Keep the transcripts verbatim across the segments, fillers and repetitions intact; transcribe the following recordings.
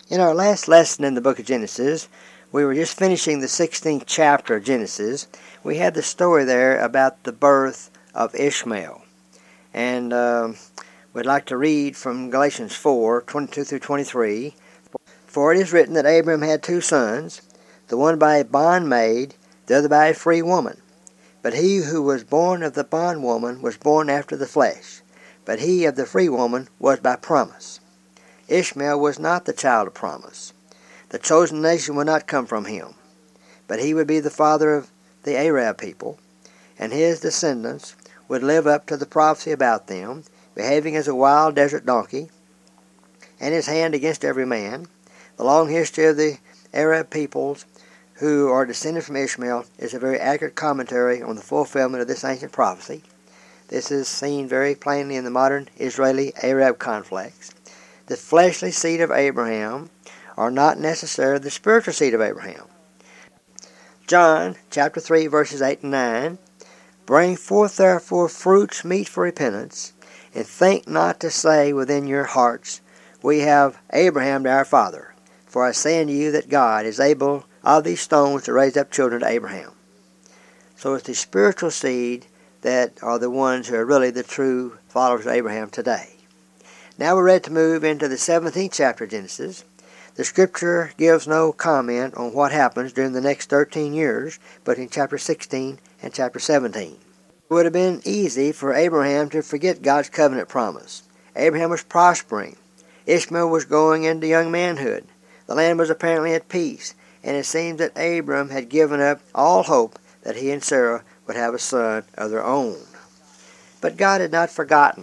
In our last lesson in the book of Genesis, we were just finishing the sixteenth chapter of Genesis. We had the story there about the birth of Ishmael. And uh, we'd like to read from Galatians four, twenty-two through twenty-three. For it is written that Abraham had two sons, the one by a bondmaid, the other by a free woman. But he who was born of the bondwoman was born after the flesh, but he of the free woman was by promise. Ishmael was not the child of promise. The chosen nation would not come from him, but he would be the father of the Arab people, and his descendants would live up to the prophecy about them, behaving as a wild desert donkey, and his hand against every man. The long history of the Arab peoples who are descended from Ishmael is a very accurate commentary on the fulfillment of this ancient prophecy. This is seen very plainly in the modern Israeli-Arab conflicts. The fleshly seed of Abraham are not necessarily the spiritual seed of Abraham. John chapter three verses eight and nine, Bring forth therefore fruits meet for repentance, and think not to say within your hearts, We have Abraham to our father. For I say unto you that God is able of these stones to raise up children to Abraham. So it's the spiritual seed that are the ones who are really the true followers of Abraham today. Now we're ready to move into the seventeenth chapter of Genesis. The scripture gives no comment on what happens during the next thirteen years, but in chapter sixteen and chapter seventeen. It would have been easy for Abraham to forget God's covenant promise. Abraham was prospering. Ishmael was going into young manhood. The land was apparently at peace, and it seems that Abram had given up all hope that he and Sarah would have a son of their own. But God had not forgotten.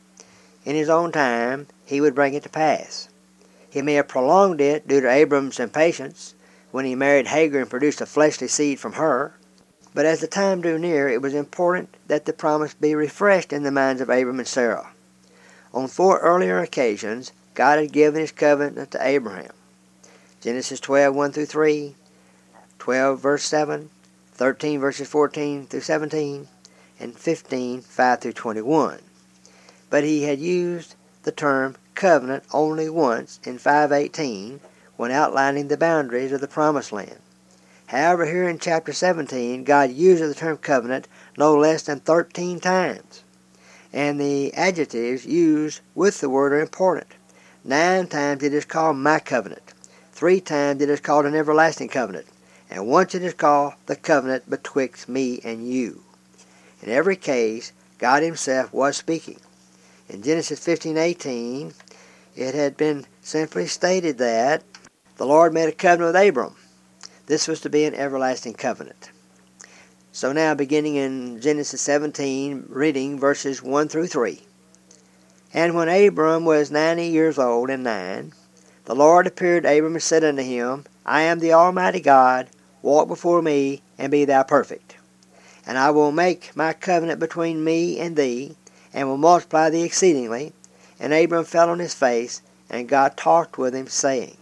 In his own time, he would bring it to pass. He may have prolonged it due to Abram's impatience when he married Hagar and produced a fleshly seed from her. But as the time drew near, it was important that the promise be refreshed in the minds of Abram and Sarah. On four earlier occasions, God had given his covenant to Abraham. Genesis twelve, one through three, twelve, verse seven, thirteen, verses fourteen through seventeen, and fifteen, five through twenty-one. But he had used the term covenant only once in five eighteen when outlining the boundaries of the promised land. However, here in chapter seventeen, God uses the term covenant no less than thirteen times. And the adjectives used with the word are important. Nine times it is called my covenant. Three times it is called an everlasting covenant. And once it is called the covenant betwixt me and you. In every case, God himself was speaking. In Genesis fifteen eighteen, it had been simply stated that the Lord made a covenant with Abram. This was to be an everlasting covenant. So now, beginning in Genesis seventeen, reading verses one through three. And when Abram was ninety years old and nine, the Lord appeared to Abram and said unto him, I am the Almighty God, walk before me, and be thou perfect. And I will make my covenant between me and thee, and will multiply thee exceedingly. And Abram fell on his face, and God talked with him, saying.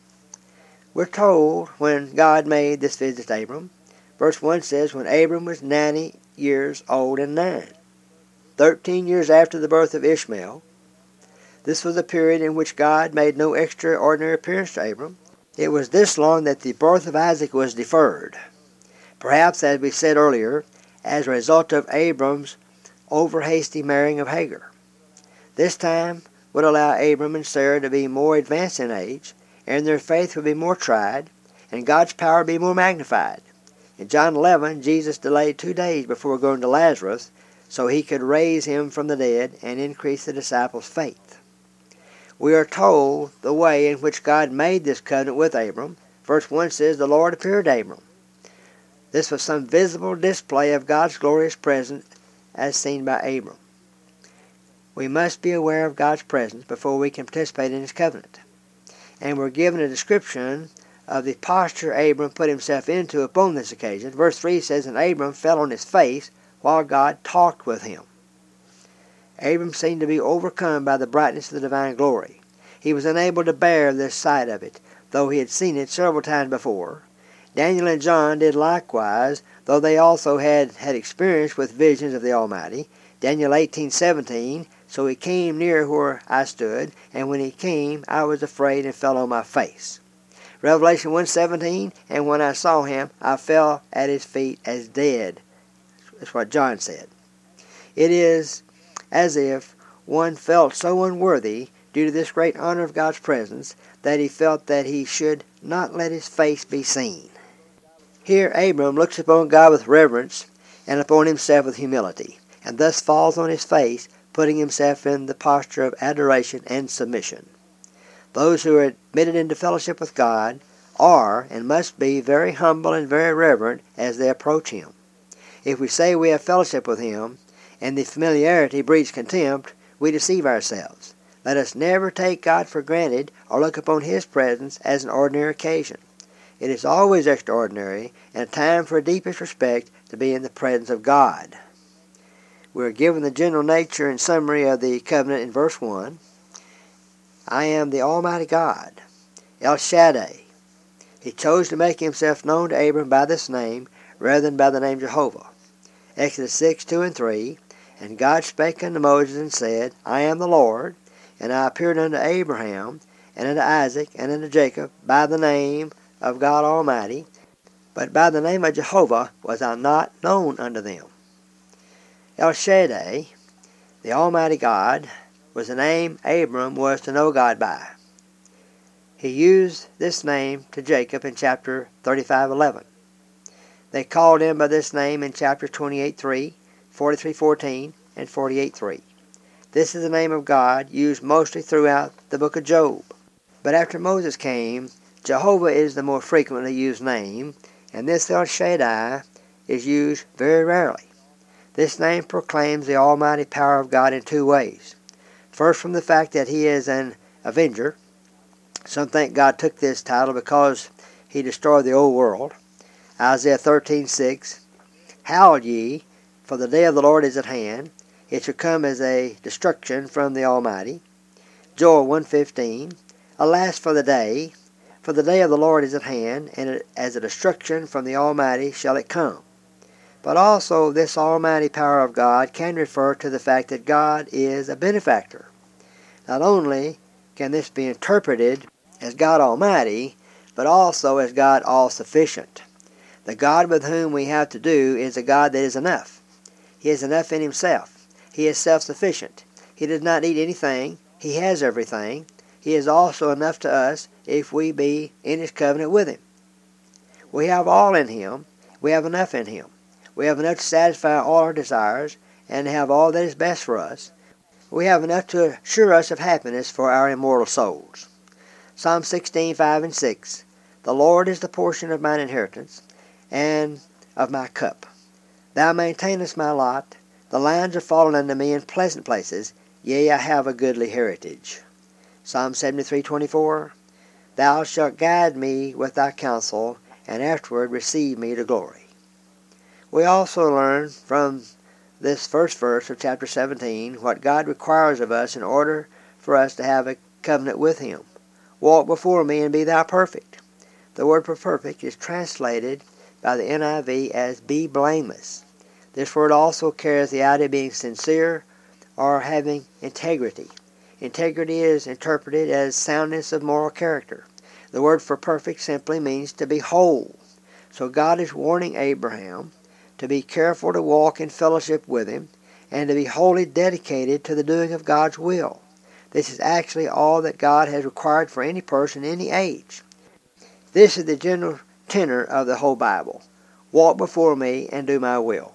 We're told when God made this visit to Abram, verse one says, when Abram was ninety years old and nine. Thirteen years after the birth of Ishmael. This was a period in which God made no extraordinary appearance to Abram. It was this long that the birth of Isaac was deferred. Perhaps, as we said earlier, as a result of Abram's over-hasty marrying of Hagar. This time would allow Abram and Sarah to be more advanced in age, and their faith would be more tried, and God's power be more magnified. In John eleven, Jesus delayed two days before going to Lazarus, so he could raise him from the dead and increase the disciples' faith. We are told the way in which God made this covenant with Abram. Verse one says, the Lord appeared to Abram. This was some visible display of God's glorious presence as seen by Abram. We must be aware of God's presence before we can participate in his covenant. And we're given a description of the posture Abram put himself into upon this occasion. Verse three says, and Abram fell on his face while God talked with him. Abram seemed to be overcome by the brightness of the divine glory. He was unable to bear this sight of it, though he had seen it several times before. Daniel and John did likewise, though they also had had experience with visions of the Almighty. Daniel eighteen seventeen So he came near where I stood, and when he came, I was afraid and fell on my face. Revelation one seventeen, and when I saw him, I fell at his feet as dead. That's what John said. It is as if one felt so unworthy due to this great honor of God's presence that he felt that he should not let his face be seen. Here Abram looks upon God with reverence and upon himself with humility, and thus falls on his face, putting himself in the posture of adoration and submission. Those who are admitted into fellowship with God are and must be very humble and very reverent as they approach him. If we say we have fellowship with him, and the familiarity breeds contempt, we deceive ourselves. Let us never take God for granted or look upon his presence as an ordinary occasion. It is always extraordinary and a time for deepest respect to be in the presence of God. We are given the general nature and summary of the covenant in verse one. I am the Almighty God, El Shaddai. He chose to make himself known to Abram by this name rather than by the name Jehovah. Exodus six, two and three, and God spake unto Moses and said, I am the Lord, and I appeared unto Abraham, and unto Isaac, and unto Jacob, by the name of God Almighty, but by the name of Jehovah was I not known unto them. El Shaddai, the Almighty God, was the name Abram was to know God by. He used this name to Jacob in chapter thirty-five eleven. They called him by this name in chapter twenty-eight three, forty-three fourteen, and forty-eight three. This is the name of God used mostly throughout the book of Job. But after Moses came, Jehovah is the more frequently used name, and this El Shaddai is used very rarely. This name proclaims the almighty power of God in two ways. First, from the fact that he is an avenger. Some think God took this title because he destroyed the old world. Isaiah thirteen six, Howl ye, for the day of the Lord is at hand. It shall come as a destruction from the Almighty. Joel one fifteen, Alas for the day, for the day of the Lord is at hand, and as a destruction from the Almighty shall it come. But also this almighty power of God can refer to the fact that God is a benefactor. Not only can this be interpreted as God Almighty, but also as God all-sufficient. The God with whom we have to do is a God that is enough. He is enough in himself. He is self-sufficient. He does not need anything. He has everything. He is also enough to us if we be in his covenant with him. We have all in him. We have enough in him. We have enough to satisfy all our desires and have all that is best for us. We have enough to assure us of happiness for our immortal souls. Psalm sixteen, five and six. The Lord is the portion of mine inheritance and of my cup. Thou maintainest my lot. The lines are fallen unto me in pleasant places. Yea, I have a goodly heritage. Psalm seventy-three, twenty-four. Thou shalt guide me with thy counsel, and afterward receive me to glory. We also learn from this first verse of chapter seventeen what God requires of us in order for us to have a covenant with him. Walk before me and be thou perfect. The word for perfect is translated by the N I V as be blameless. This word also carries the idea of being sincere or having integrity. Integrity is interpreted as soundness of moral character. The word for perfect simply means to be whole. So God is warning Abraham to be careful to walk in fellowship with him and to be wholly dedicated to the doing of God's will. This is actually all that God has required for any person in any age. This is the general tenor of the whole Bible. Walk before me and do my will.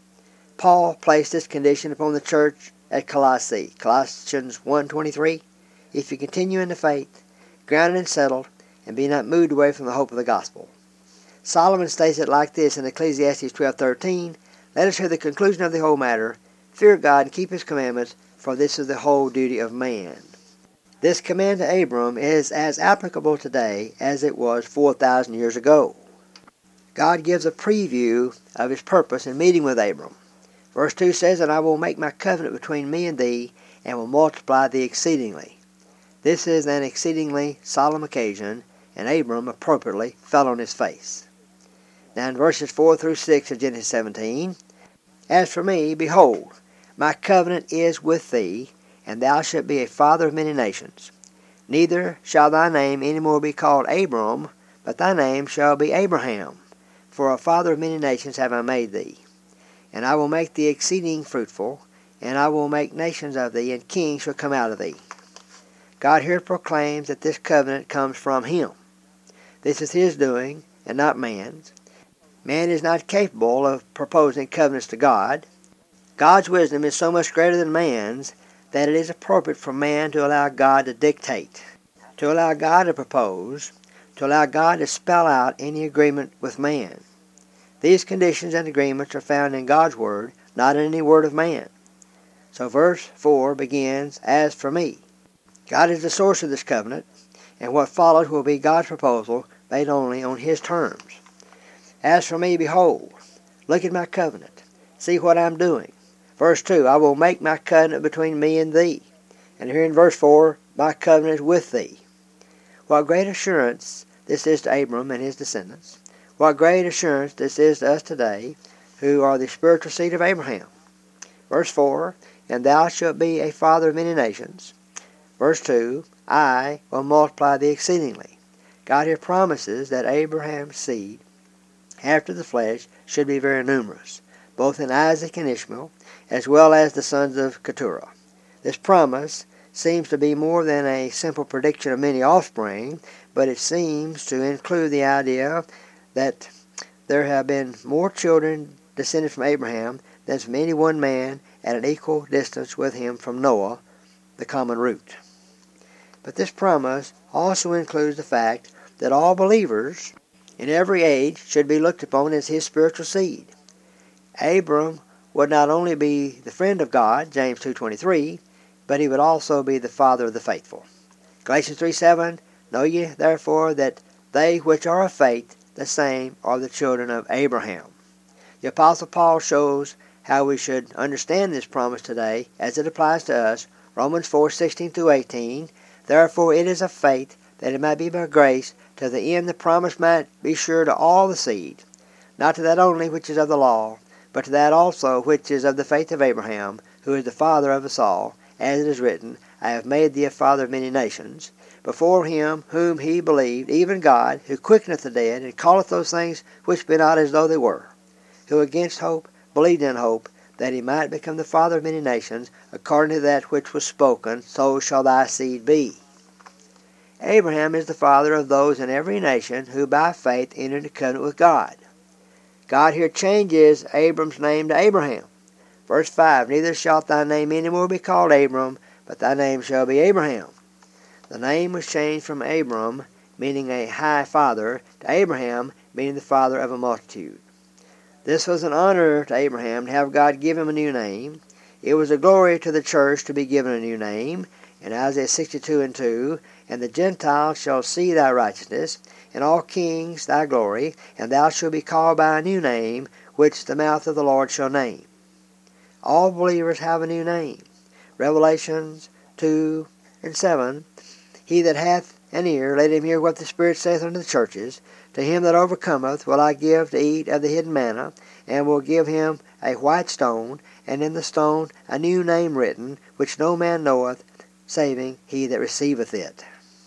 Paul placed this condition upon the church at Colossae, Colossians one twenty-three. If you continue in the faith, grounded and settled, and be not moved away from the hope of the gospel. Solomon states it like this in Ecclesiastes twelve thirteen. Let us hear the conclusion of the whole matter. Fear God and keep his commandments, for this is the whole duty of man. This command to Abram is as applicable today as it was four thousand years ago. God gives a preview of his purpose in meeting with Abram. Verse two says, And I will make my covenant between me and thee, and will multiply thee exceedingly. This is an exceedingly solemn occasion, and Abram appropriately fell on his face. Now in verses four through six of Genesis seventeen, As for me, behold, my covenant is with thee, and thou shalt be a father of many nations. Neither shall thy name any more be called Abram, but thy name shall be Abraham. For a father of many nations have I made thee. And I will make thee exceeding fruitful, and I will make nations of thee, and kings shall come out of thee. God here proclaims that this covenant comes from Him. This is His doing, and not man's. Man is not capable of proposing covenants to God. God's wisdom is so much greater than man's that it is appropriate for man to allow God to dictate, to allow God to propose, to allow God to spell out any agreement with man. These conditions and agreements are found in God's Word, not in any word of man. So verse four begins, As for me. God is the source of this covenant, and what follows will be God's proposal made only on His terms. As for me, behold, look at my covenant, see what I'm doing. Verse two, I will make my covenant between me and thee. And here in verse four, my covenant is with thee. What great assurance this is to Abram and his descendants. What great assurance this is to us today, who are the spiritual seed of Abraham. Verse four, and thou shalt be a father of many nations. Verse two, I will multiply thee exceedingly. God here promises that Abraham's seed, after the flesh, should be very numerous, both in Isaac and Ishmael, as well as the sons of Keturah. This promise seems to be more than a simple prediction of many offspring, but it seems to include the idea that there have been more children descended from Abraham than from any one man at an equal distance with him from Noah, the common root. But this promise also includes the fact that all believers in every age should be looked upon as his spiritual seed. Abram would not only be the friend of God, James two twenty-three, but he would also be the father of the faithful. Galatians three seven, Know ye therefore that they which are of faith, the same are the children of Abraham. The Apostle Paul shows how we should understand this promise today as it applies to us. Romans four sixteen through eighteen, Therefore it is of faith, that it might be by grace, to the end the promise might be sure to all the seed, not to that only which is of the law, but to that also which is of the faith of Abraham, who is the father of us all, as it is written, I have made thee a father of many nations, before him whom he believed, even God, who quickeneth the dead, and calleth those things which be not as though they were, who against hope believed in hope, that he might become the father of many nations, according to that which was spoken, so shall thy seed be. Abraham is the father of those in every nation who by faith entered into covenant with God. God here changes Abram's name to Abraham. Verse five, Neither shalt thy name any more be called Abram, but thy name shall be Abraham. The name was changed from Abram, meaning a high father, to Abraham, meaning the father of a multitude. This was an honor to Abraham to have God give him a new name. It was a glory to the church to be given a new name. In Isaiah sixty-two and two, And the Gentiles shall see thy righteousness, and all kings thy glory, and thou shalt be called by a new name, which the mouth of the Lord shall name. All believers have a new name. Revelations two and seven, He that hath an ear, let him hear what the Spirit saith unto the churches. To him that overcometh will I give to eat of the hidden manna, and will give him a white stone, and in the stone a new name written, which no man knoweth, saving he that receiveth it.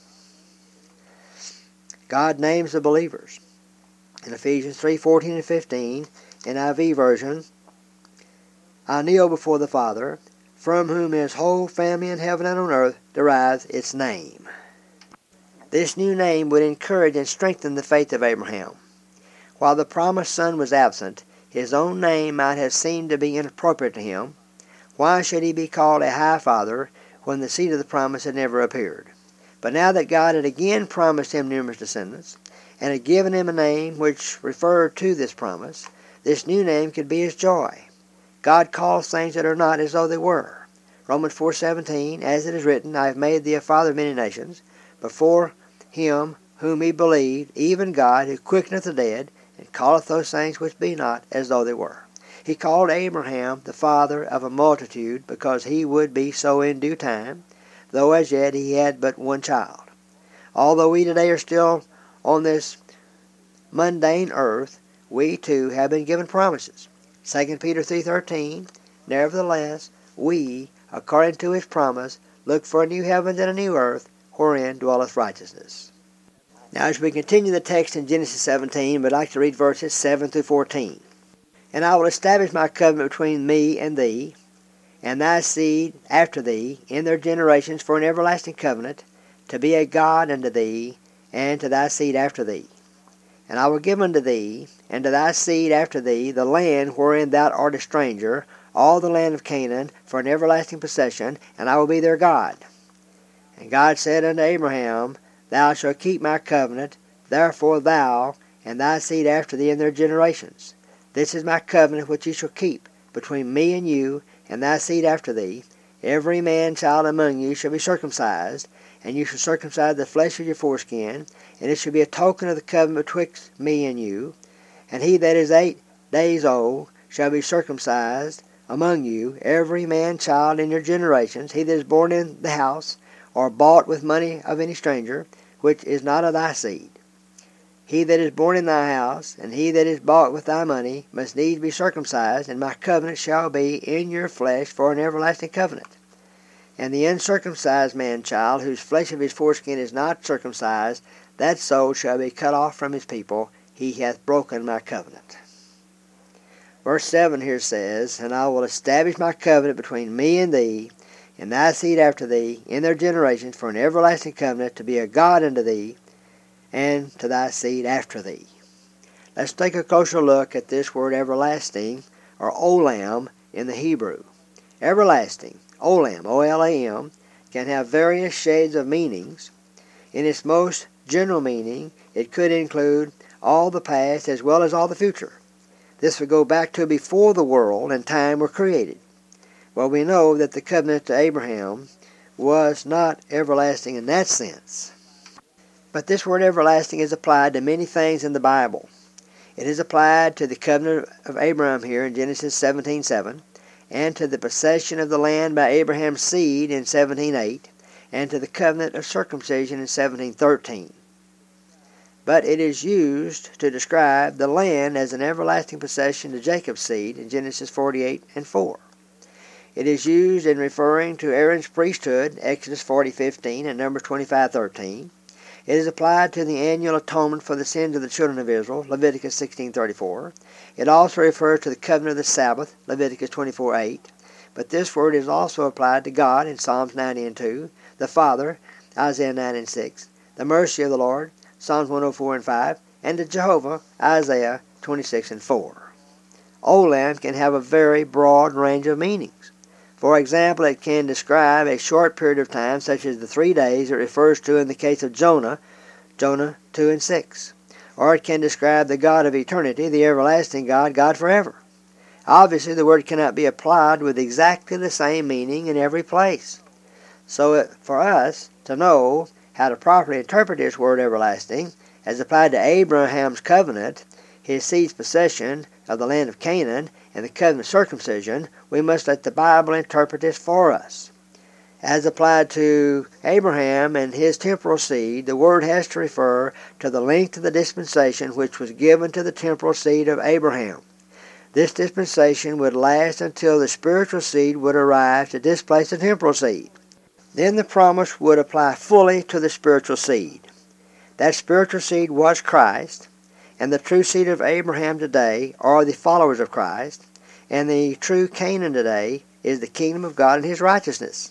God names the believers. In Ephesians three fourteen and fifteen, N I V version, I kneel before the Father, from whom his whole family in heaven and on earth derives its name. This new name would encourage and strengthen the faith of Abraham. While the promised son was absent, his own name might have seemed to be inappropriate to him. Why should he be called a high father when the seed of the promise had never appeared? But now that God had again promised him numerous descendants, and had given him a name which referred to this promise, this new name could be his joy. God calls things that are not as though they were. Romans four seventeen, As it is written, I have made thee a father of many nations, before him whom he believed, even God, who quickeneth the dead, and calleth those things which be not as though they were. He called Abraham the father of a multitude, because he would be so in due time, though as yet he had but one child. Although we today are still on this mundane earth, we too have been given promises. Second Peter three thirteen, Nevertheless, we according to his promise, look for a new heaven and a new earth, wherein dwelleth righteousness. Now as we continue the text in Genesis seventeen, we'd like to read verses seven through fourteen. And I will establish my covenant between me and thee, and thy seed after thee, in their generations, for an everlasting covenant, to be a God unto thee, and to thy seed after thee. And I will give unto thee, and to thy seed after thee, the land wherein thou art a stranger, all the land of Canaan, for an everlasting possession, and I will be their God. And God said unto Abraham, Thou shalt keep my covenant, therefore thou, and thy seed after thee in their generations. This is my covenant which ye shall keep, between me and you, and thy seed after thee. Every man child among you shall be circumcised, and you shall circumcise the flesh of your foreskin, and it shall be a token of the covenant betwixt me and you. And he that is eight days old shall be circumcised among you, every man child in your generations, he that is born in the house, or bought with money of any stranger, which is not of thy seed. He that is born in thy house, and he that is bought with thy money, must needs be circumcised, and my covenant shall be in your flesh for an everlasting covenant. And the uncircumcised man-child, whose flesh of his foreskin is not circumcised, that soul shall be cut off from his people. He hath broken my covenant. Verse seven here says, And I will establish my covenant between me and thee, and thy seed after thee, in their generations, for an everlasting covenant, to be a God unto thee, and to thy seed after thee. Let's take a closer look at this word everlasting, or olam, in the Hebrew. Everlasting, olam, O L A M, can have various shades of meanings. In its most general meaning, it could include all the past as well as all the future. This would go back to before the world and time were created. Well, we know that the covenant to Abraham was not everlasting in that sense. But this word everlasting is applied to many things in the Bible. It is applied to the covenant of Abraham here in Genesis seventeen seven, and to the possession of the land by Abraham's seed in seventeen eight, and to the covenant of circumcision in seventeen thirteen. But it is used to describe the land as an everlasting possession to Jacob's seed in Genesis forty-eight and four. It is used in referring to Aaron's priesthood, Exodus forty fifteen and Numbers twenty-five thirteen. It is applied to the annual atonement for the sins of the children of Israel, Leviticus sixteen thirty-four. It also refers to the covenant of the Sabbath, Leviticus twenty-four eight. But this word is also applied to God in Psalms ninety and two, the Father, Isaiah nine and six, the mercy of the Lord, Psalms one oh four and five, and to Jehovah, Isaiah twenty-six and four. Olam can have a very broad range of meanings. For example, it can describe a short period of time, such as the three days it refers to in the case of Jonah, Jonah two and six. Or it can describe the God of eternity, the everlasting God, God forever. Obviously, the word cannot be applied with exactly the same meaning in every place. So it, for us to know how to properly interpret this word everlasting, as applied to Abraham's covenant, his seed's possession of the land of Canaan, and the covenant of circumcision, we must let the Bible interpret this for us. As applied to Abraham and his temporal seed, the word has to refer to the length of the dispensation which was given to the temporal seed of Abraham. This dispensation would last until the spiritual seed would arrive to displace the temporal seed. Then the promise would apply fully to the spiritual seed. That spiritual seed was Christ, and the true seed of Abraham today are the followers of Christ, and the true Canaan today is the kingdom of God and his righteousness.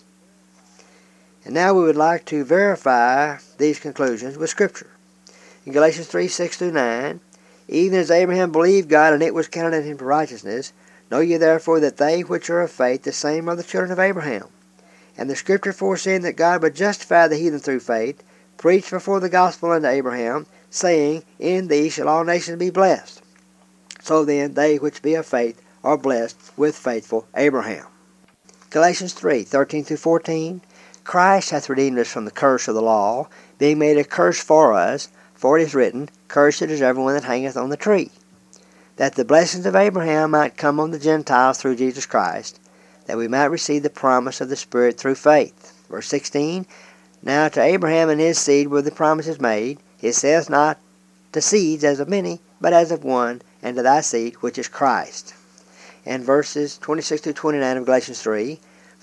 And now we would like to verify these conclusions with Scripture. In Galatians three, six through nine, Even as Abraham believed God, and it was counted unto him for righteousness, know ye therefore that they which are of faith, the same are the children of Abraham. And the Scripture foreseeing that God would justify the heathen through faith, preached before the gospel unto Abraham, saying, In thee shall all nations be blessed. So then they which be of faith are blessed with faithful Abraham. Galatians three, thirteen through fourteen, Christ hath redeemed us from the curse of the law, being made a curse for us, for it is written, Cursed is everyone that hangeth on the tree, that the blessings of Abraham might come on the Gentiles through Jesus Christ, that we might receive the promise of the Spirit through faith. Verse sixteen, Now to Abraham and his seed were the promises made. It saith not to seeds as of many, but as of one, and to thy seed, which is Christ. And verses twenty-six through twenty-nine of Galatians three,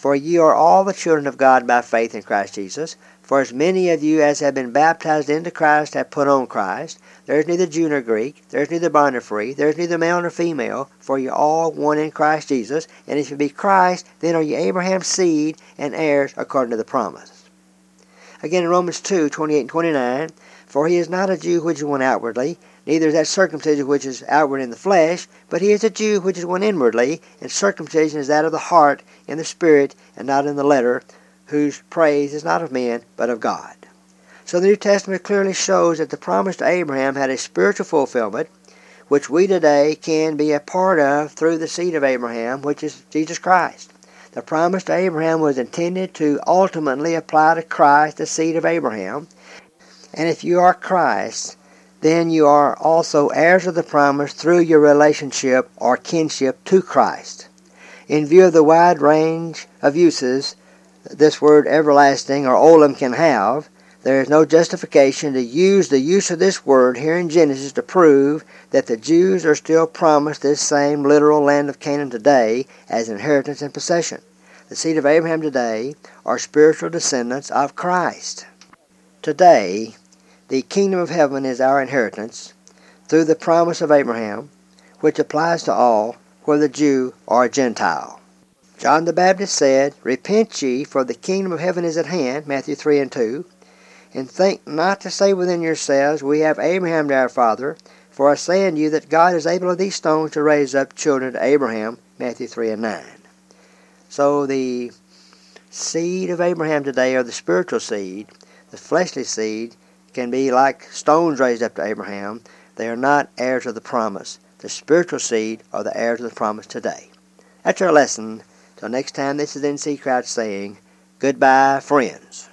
For ye are all the children of God by faith in Christ Jesus. For as many of you as have been baptized into Christ have put on Christ. There is neither Jew nor Greek, there is neither bond nor free, there is neither male nor female, for ye are all one in Christ Jesus. And if you be Christ, then are ye Abraham's seed and heirs according to the promise. Again in Romans two, twenty-eight and twenty-nine, For he is not a Jew which is one outwardly, neither is that circumcision which is outward in the flesh, but he is a Jew which is one inwardly, and circumcision is that of the heart in the spirit, and not in the letter, whose praise is not of men, but of God. So the New Testament clearly shows that the promise to Abraham had a spiritual fulfillment, which we today can be a part of through the seed of Abraham, which is Jesus Christ. The promise to Abraham was intended to ultimately apply to Christ, the seed of Abraham. And if you are Christ, then you are also heirs of the promise through your relationship or kinship to Christ. In view of the wide range of uses this word everlasting or olam can have, there is no justification to use the use of this word here in Genesis to prove that the Jews are still promised this same literal land of Canaan today as inheritance and possession. The seed of Abraham today are spiritual descendants of Christ. Today, the kingdom of heaven is our inheritance through the promise of Abraham, which applies to all, whether Jew or Gentile. John the Baptist said, Repent ye, for the kingdom of heaven is at hand, Matthew three and two. And think not to say within yourselves, We have Abraham to our father. For I say unto you that God is able of these stones to raise up children to Abraham, Matthew three and nine. So the seed of Abraham today, or the spiritual seed, the fleshly seed, can be like stones raised up to Abraham. They are not heirs of the promise. The spiritual seed are the heirs of the promise today. That's our lesson. Till next time, this is N C Crouch saying, Goodbye, friends.